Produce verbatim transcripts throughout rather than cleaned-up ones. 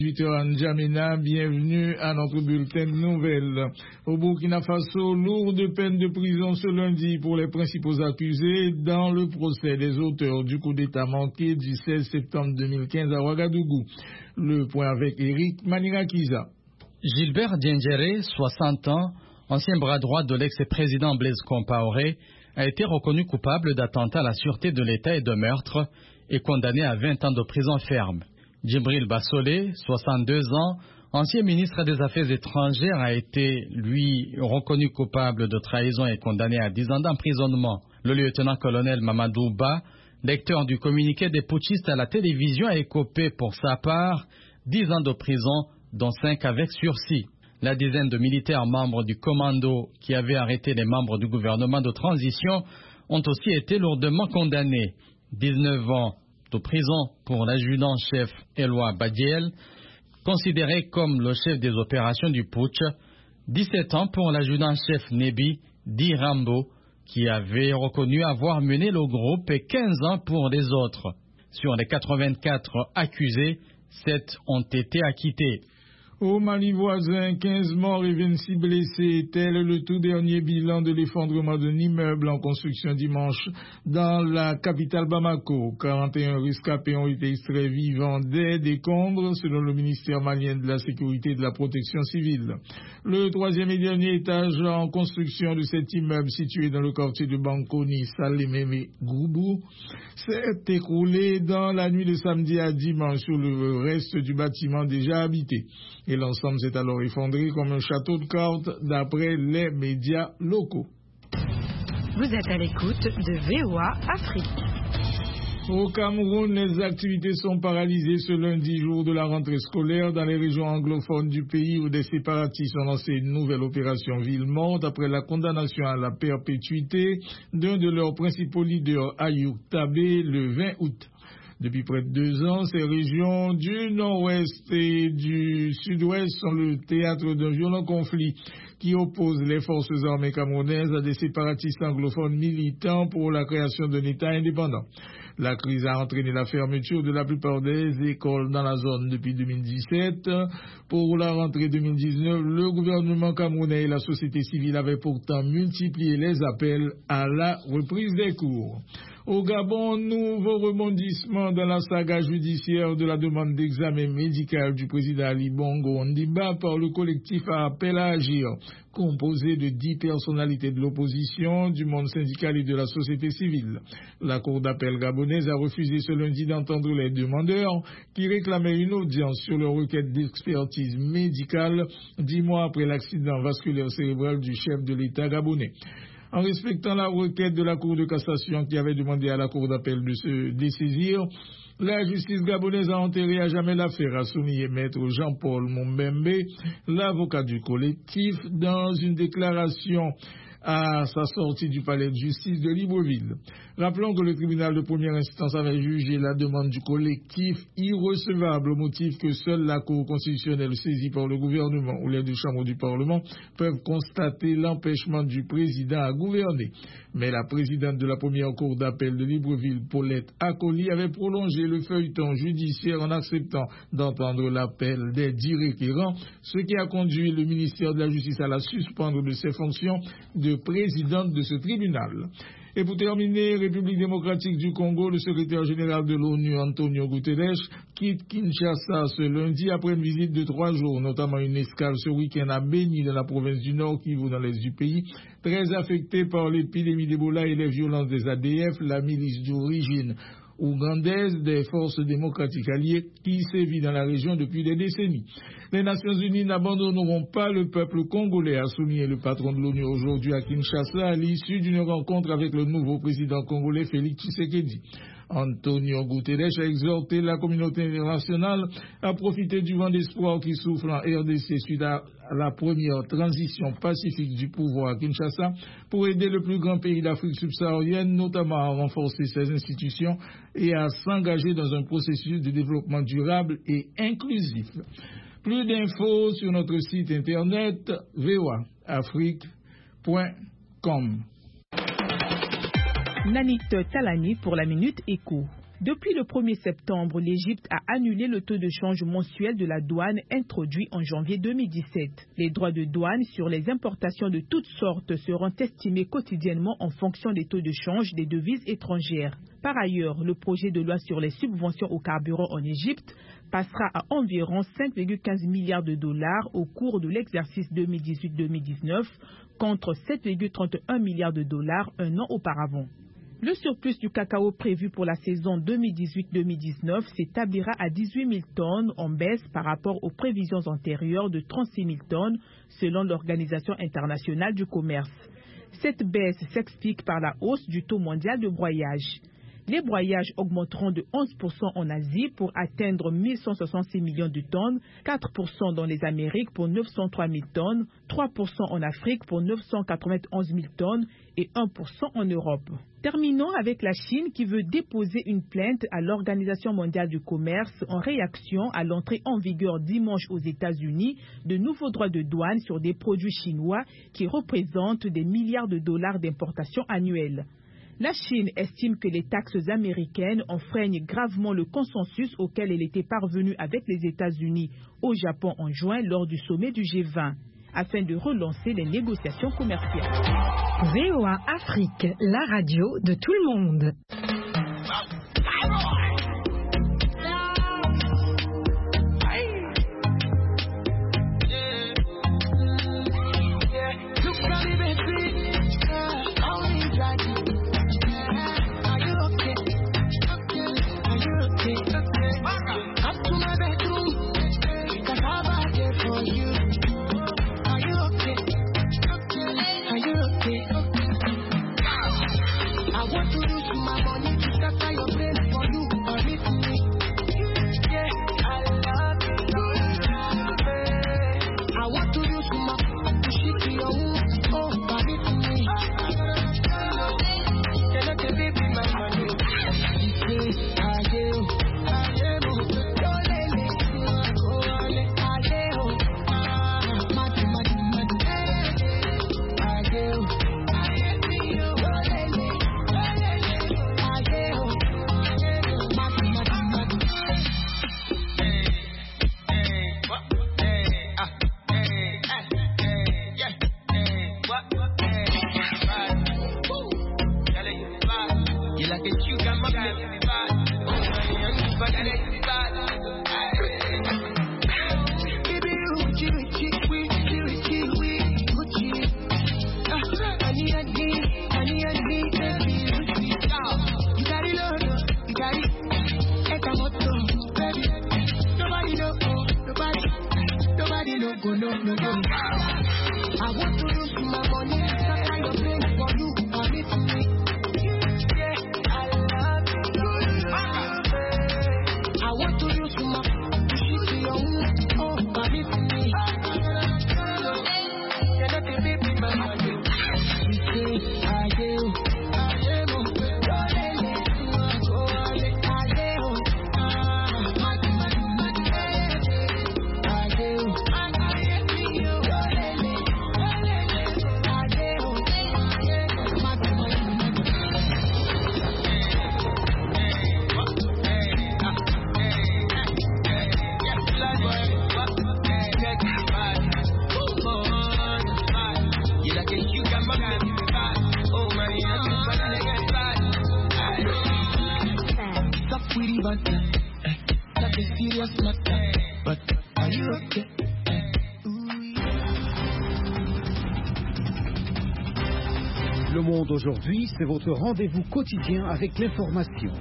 dix-huit heures N'Djamena, bienvenue à notre bulletin de nouvelles. Au Burkina Faso, lourde peine de prison ce lundi pour les principaux accusés dans le procès des auteurs du coup d'État manqué du seize septembre deux mille quinze à Ouagadougou. Le point avec Eric Manirakiza. Gilbert Diendéré, soixante ans, ancien bras droit de l'ex-président Blaise Compaoré, a été reconnu coupable d'attentat à la sûreté de l'État et de meurtre et condamné à vingt ans de prison ferme. Djibril Bassolé, soixante-deux ans, ancien ministre des Affaires étrangères, a été, lui, reconnu coupable de trahison et condamné à dix ans d'emprisonnement. Le lieutenant-colonel Mamadou Ba, lecteur du communiqué des putschistes à la télévision, a écopé pour sa part dix ans de prison, dont cinq avec sursis. La dizaine de militaires membres du commando qui avaient arrêté les membres du gouvernement de transition ont aussi été lourdement condamnés. dix-neuf ans de prison pour l'adjudant-chef Eloi Badiel, considéré comme le chef des opérations du putsch, dix-sept ans pour l'adjudant-chef Nebi Di Rambo, qui avait reconnu avoir mené le groupe, et quinze ans pour les autres. Sur les quatre-vingt-quatre accusés, sept ont été acquittés. Au Mali voisin, quinze morts et vingt-six blessés, tel le tout dernier bilan de l'effondrement d'un immeuble en construction dimanche dans la capitale Bamako. quarante et un rescapés ont été extraits vivants des décombres, selon le ministère malien de la Sécurité et de la Protection civile. Le troisième et dernier étage en construction de cet immeuble situé dans le quartier de Bankoni, Salememe Goubou, s'est écroulé dans la nuit de samedi à dimanche sur le reste du bâtiment déjà habité. Et l'ensemble s'est alors effondré comme un château de cartes d'après les médias locaux. Vous êtes à l'écoute de V O A Afrique. Au Cameroun, les activités sont paralysées ce lundi, jour de la rentrée scolaire, dans les régions anglophones du pays où des séparatistes ont lancé une nouvelle opération ville morte après la condamnation à la perpétuité d'un de leurs principaux leaders, Ayoub Tabé, le vingt août. Depuis près de deux ans, ces régions du nord-ouest et du sud-ouest sont le théâtre d'un violent conflit qui oppose les forces armées camerounaises à des séparatistes anglophones militants pour la création d'un État indépendant. La crise a entraîné la fermeture de la plupart des écoles dans la zone depuis deux mille dix-sept. Pour la rentrée deux mille dix-neuf, le gouvernement camerounais et la société civile avaient pourtant multiplié les appels à la reprise des cours. Au Gabon, nouveau rebondissement dans la saga judiciaire de la demande d'examen médical du président Ali Bongo Ondimba par le collectif à appel à agir, composé de dix personnalités de l'opposition, du monde syndical et de la société civile. La Cour d'appel gabonaise a refusé ce lundi d'entendre les demandeurs qui réclamaient une audience sur leur requête d'expertise médicale dix mois après l'accident vasculaire cérébral du chef de l'État gabonais. En respectant la requête de la Cour de cassation qui avait demandé à la Cour d'appel de se dessaisir, la justice gabonaise a enterré à jamais l'affaire, a souligné maître Jean-Paul Mumbembe, l'avocat du collectif, dans une déclaration à sa sortie du palais de justice de Libreville. Rappelons que le tribunal de première instance avait jugé la demande du collectif irrecevable au motif que seule la Cour constitutionnelle saisie par le gouvernement ou les deux chambres du Parlement peuvent constater l'empêchement du président à gouverner. Mais la présidente de la première cour d'appel de Libreville, Paulette Akoli, avait prolongé le feuilleton judiciaire en acceptant d'entendre l'appel des dix requérants, ce qui a conduit le ministère de la Justice à la suspendre de ses fonctions de présidente de ce tribunal. Et pour terminer, République démocratique du Congo, le secrétaire général de l'ONU, Antonio Guterres, quitte Kinshasa ce lundi après une visite de trois jours, notamment une escale ce week-end à Beni, dans la province du Nord Kivu, dans l'est du pays, très affecté par l'épidémie d'Ebola et les violences des A D F, la milice d'origine ougandaise des forces démocratiques alliées qui sévit dans la région depuis des décennies. Les Nations Unies n'abandonneront pas le peuple congolais, a souligné le patron de l'ONU aujourd'hui à Kinshasa à l'issue d'une rencontre avec le nouveau président congolais Félix Tshisekedi. Antonio Guterres a exhorté la communauté internationale à profiter du vent d'espoir qui souffle en R D C suite à la première transition pacifique du pouvoir à Kinshasa pour aider le plus grand pays d'Afrique subsaharienne, notamment à renforcer ses institutions et à s'engager dans un processus de développement durable et inclusif. Plus d'infos sur notre site internet v o a afrique point com. Nanit Talani pour la Minute Éco. Depuis le premier septembre, l'Égypte a annulé le taux de change mensuel de la douane introduit en janvier deux mille dix-sept. Les droits de douane sur les importations de toutes sortes seront estimés quotidiennement en fonction des taux de change des devises étrangères. Par ailleurs, le projet de loi sur les subventions au carburant en Égypte passera à environ cinq virgule quinze milliards de dollars au cours de l'exercice deux mille dix-huit deux mille dix-neuf contre sept virgule trente et un milliards de dollars un an auparavant. Le surplus du cacao prévu pour la saison deux mille dix-huit deux mille dix-neuf s'établira à dix-huit mille tonnes en baisse par rapport aux prévisions antérieures de trente-six mille tonnes selon l'Organisation internationale du commerce. Cette baisse s'explique par la hausse du taux mondial de broyage. Les broyages augmenteront de onze pour cent en Asie pour atteindre mille cent soixante-six millions de tonnes, quatre pour cent dans les Amériques pour neuf cent trois mille tonnes, trois pour cent en Afrique pour neuf cent quatre-vingt-onze mille tonnes et un pour cent en Europe. Terminons avec la Chine qui veut déposer une plainte à l'Organisation mondiale du commerce en réaction à l'entrée en vigueur dimanche aux États-Unis de nouveaux droits de douane sur des produits chinois qui représentent des milliards de dollars d'importation annuelle. La Chine estime que les taxes américaines enfreignent gravement le consensus auquel elle était parvenue avec les États-Unis au Japon en juin lors du sommet du G vingt, afin de relancer les négociations commerciales. V O A Afrique, la radio de tout le monde. Le Monde aujourd'hui, c'est votre rendez-vous quotidien avec l'information.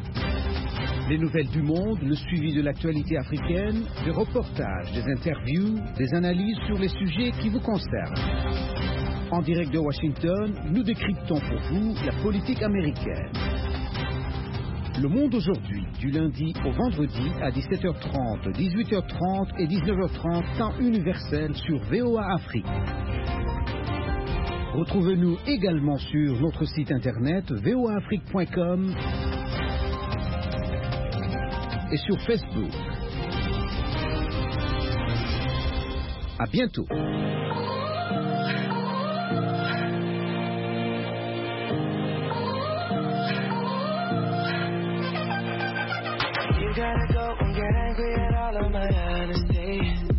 Les nouvelles du monde, le suivi de l'actualité africaine, des reportages, des interviews, des analyses sur les sujets qui vous concernent. En direct de Washington, nous décryptons pour vous la politique américaine. Le Monde aujourd'hui, du lundi au vendredi à dix-sept heures trente, dix-huit heures trente et dix-neuf heures trente, temps universel sur V O A Afrique. Retrouvez-nous également sur notre site internet v o a afrique point com et sur Facebook. À bientôt. of my Hennessy.